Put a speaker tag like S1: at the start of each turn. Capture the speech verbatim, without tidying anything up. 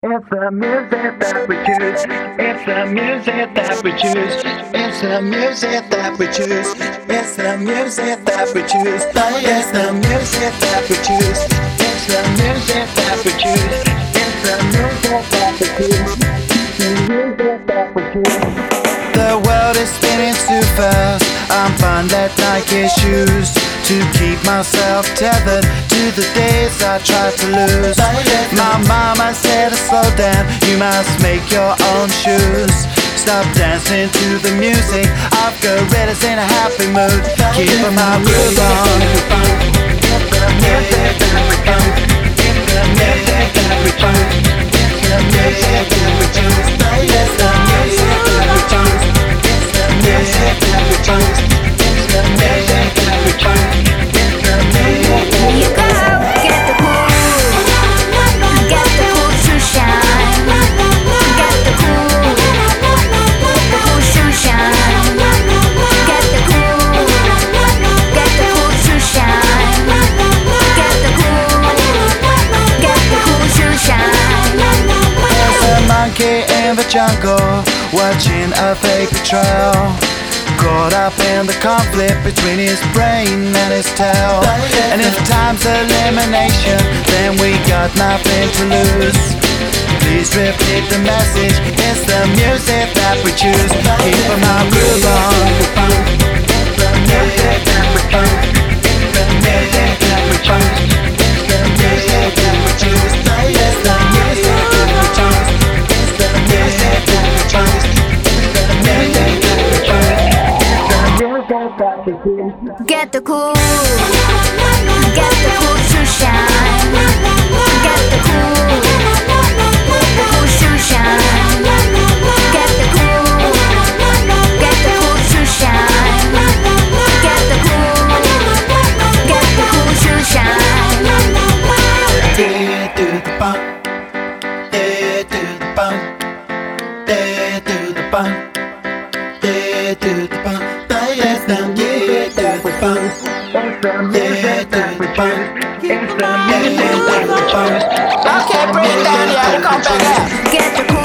S1: It's the music that we choose. It's the music that we choose. It's the music that we choose. It's the music that we choose. It's the music that we choose. It's the music that we choose. It's the music that we choose. The music that we choose.
S2: The world is spinning too fast. I'm fine that Nike shoes to keep myself tethered to the days I tried to lose. My mama said to slow down, you must make your own shoes. Stop dancing to the music, I've got gorillas in a happy mood. Keep my groove on.
S1: It's the music that we choose. It's the music that we choose. It's the music that we choose. It's the music that we choose. It's the music that we choose. It's the music that we choose. It's the music that we choose.
S3: You go get the cool, get the cool to shine, get the cool, the cool to shine, get the cool, get the cool to shine, get the cool, get the cool to shine.
S2: There's a monkey in the jungle watching a fake betrayal, caught up in the conflict between his brain and his tail. And if time's elimination, then we got nothing to lose. Please repeat the message, it's the music that we choose. Keep my groove on.
S1: It's the music that we choose. It's the music that we choose. It's the music that we choose. It's the music that we choose. It's the music that we choose. It's the music that we choose.
S3: Get the cool, get the cool to shine, get the cool, the cool to shine, get the cool, get the cool to shine, get the cool, get the cool to shine.
S2: Yeah, do the bump. Yeah, do the bump. Yeah, do the bump. Yeah, do the bump. Yes, now, yeah, do the bump.
S1: It's the music that we choose. It's the music that we choose.
S4: I can't bring it down, yeah, come back out.
S3: Get the